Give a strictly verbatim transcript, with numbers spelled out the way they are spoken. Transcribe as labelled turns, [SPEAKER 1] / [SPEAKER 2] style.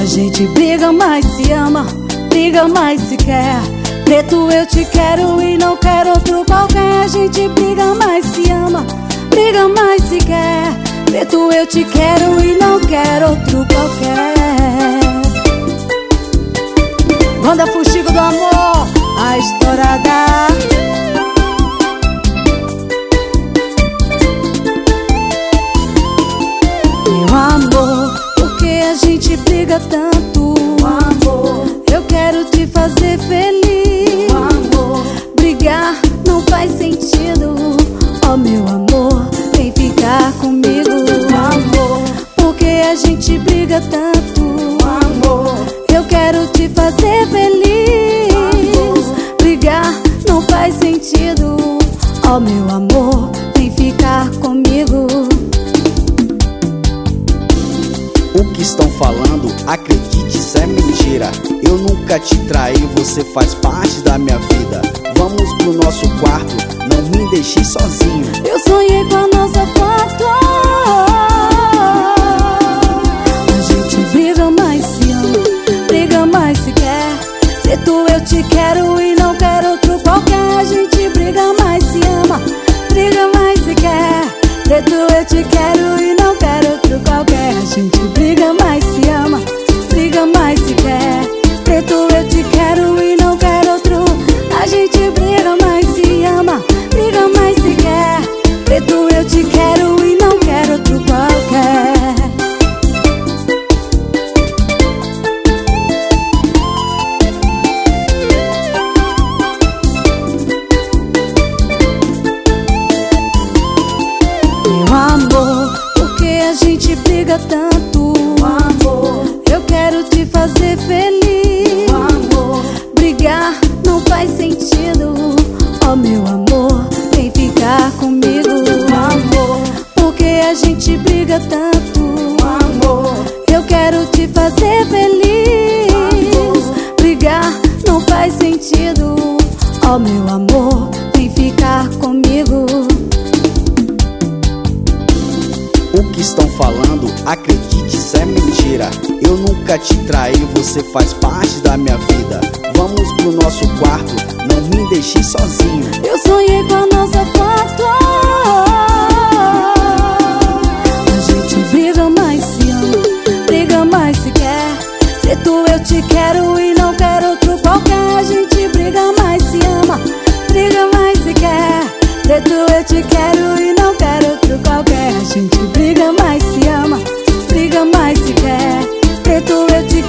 [SPEAKER 1] A gente briga, mas se ama, briga, mas se quer. Preto, eu te quero e não quero outro qualquer. A gente briga, mas se ama, briga, mas se quer. Preto, eu te quero e não quero outro qualquer. Banda Fuxico do Amor, a estourada. Meu amor, por que a gente briga tanto? Amor, eu quero te fazer feliz. Amor, brigar não faz sentido. Oh meu amor, vem ficar comigo. Amor, por que a gente briga tanto? Amor, eu quero te fazer feliz. Amor, brigar não faz sentido. Oh meu amor, vem ficar comigo.
[SPEAKER 2] O que estão falando, acredite, isso é mentira. Eu nunca te traí, você faz parte da minha vida. Vamos pro nosso quarto, não me deixe sozinho.
[SPEAKER 1] Eu sonhei com a nossa foto. A gente briga, mas se ama, briga, mas se quer. Preto, eu te quero e não quero outro qualquer. A gente briga, mas se ama, briga, mas se quer. Preto, eu te quero e não quero outro qualquer. A gente briga, mas se ama, briga, mas se quer. Preto, eu te quero e não quero outro. A gente briga, mas se ama, briga, mas se quer. Preto, eu te quero e não quero outro qualquer. Meu amor, por que a gente briga tanto? Amor, eu quero te fazer feliz. Amor, brigar não faz sentido. Oh meu amor, vem ficar comigo. Amor, por que a gente briga tanto? Amor, eu quero te fazer feliz. Amor, brigar não faz sentido. Oh meu amor, vem ficar comigo.
[SPEAKER 2] O que estão falando, acredite, isso é mentira. Eu nunca te traí, você faz parte da minha vida. Vamos pro nosso quarto, não me deixe sozinho.
[SPEAKER 1] Eu sonhei com a nossa foto. A gente briga, mas se ama, briga, mas se quer. Preto, eu te quero e não quero outro qualquer. A gente briga, mas se ama, briga, mas se quer. Preto, eu te quero e não quero outro qualquer. A gente briga, mas se ama, briga, mas se quer. Preto, eu te